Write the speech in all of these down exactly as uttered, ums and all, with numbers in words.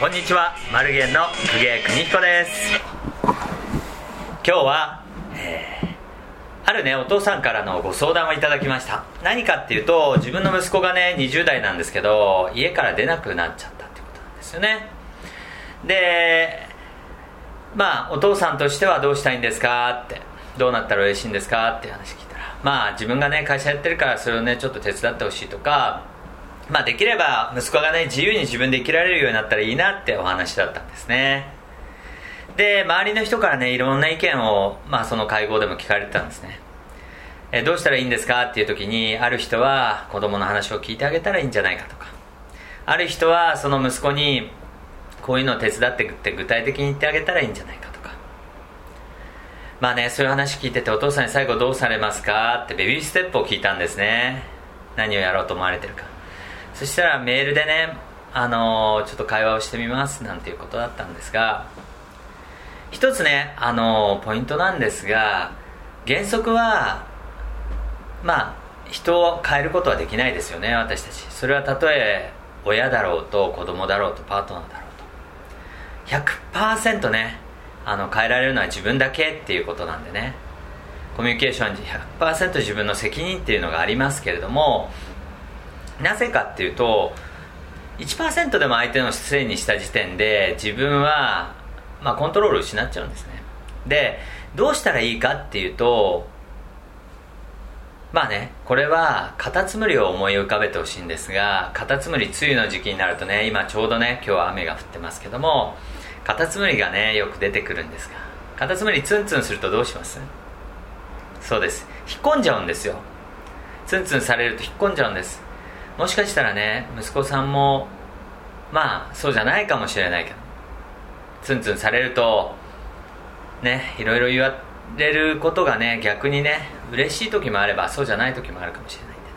こんにちは、マルゲンの公家邦彦です。今日は、えー、あるねお父さんからのご相談をいただきました。何かっていうと、自分の息子がねにじゅう代なんですけど、家から出なくなっちゃったってことなんですよね。でまあお父さんとしてはどうしたいんですかって、どうなったら嬉しいんですかって話聞いたら、まあ自分がね会社やってるからそれをねちょっと手伝ってほしいとか、まあできれば息子がね自由に自分で生きられるようになったらいいなってお話だったんですね。で周りの人からねいろんな意見を、まあ、その会合でも聞かれてたんですね。えどうしたらいいんですかっていう時に、ある人は子供の話を聞いてあげたらいいんじゃないかとか、ある人はその息子にこういうのを手伝ってって具体的に言ってあげたらいいんじゃないかとか、まあねそういう話聞いてて、お父さんに最後どうされますかってベビーステップを聞いたんですね。何をやろうと思われてるか。そしたらメールでね、あのー、ちょっと会話をしてみますなんていうことだったんですが、一つね、あのー、ポイントなんですが、原則はまあ人を変えることはできないですよね、私たち。それはたとえ親だろうと子供だろうとパートナーだろうと ひゃくパーセント ねあの変えられるのは自分だけっていうことなんでね、コミュニケーション ひゃくパーセント 自分の責任っていうのがありますけれども、なぜかっていうと いちパーセント でも相手のせいにした時点で自分は、まあ、コントロールを失っちゃうんですね。でどうしたらいいかっていうと、まあねこれはカタツムリを思い浮かべてほしいんですが、カタツムリ梅雨の時期になるとね、今ちょうどね今日は雨が降ってますけども、カタツムリがねよく出てくるんですが、カタツムリツンツンするとどうします？そうです、引っ込んじゃうんですよ。ツンツンされると引っ込んじゃうんです。もしかしたらね息子さんもまあそうじゃないかもしれないけど、ツンツンされるとねいろいろ言われることがね逆にね嬉しい時もあればそうじゃない時もあるかもしれないんでね、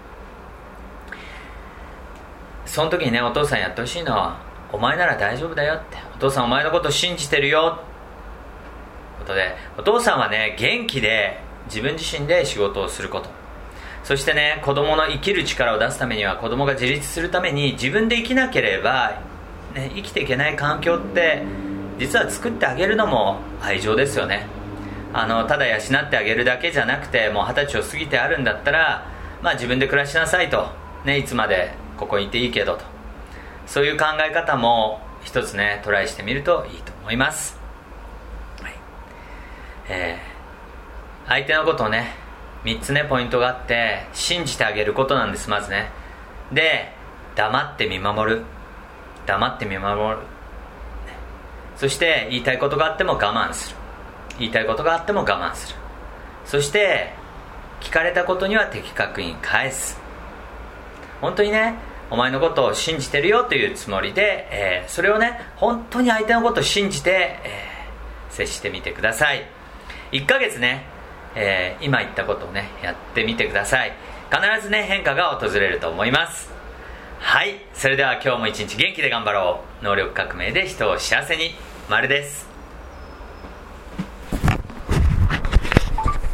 その時にねお父さんやってほしいのは、お前なら大丈夫だよって、お父さんお前のこと信じてるよということで、お父さんはね元気で自分自身で仕事をすること、そしてね子供の生きる力を出すためには、子供が自立するために自分で生きなければ、ね、生きていけない環境って実は作ってあげるのも愛情ですよね。あのただ養ってあげるだけじゃなくて、もう二十歳を過ぎてあるんだったら、まあ、自分で暮らしなさいと、ね、いつまでここにいていいけどと、そういう考え方も一つねトライしてみるといいと思います、はいえー、相手のことをねみっつねポイントがあって、信じてあげることなんです。まずね、で黙って見守る、黙って見守る、そして言いたいことがあっても我慢する、言いたいことがあっても我慢する、そして聞かれたことには的確に返す。本当にねお前のことを信じてるよというつもりで、えー、それをね本当に相手のことを信じて、えー、接してみてください。いっかげつね、えー、今言ったことをねやってみてください。必ずね変化が訪れると思います。はい、それでは今日も一日元気で頑張ろう。能力革命で人を幸せに。まるです。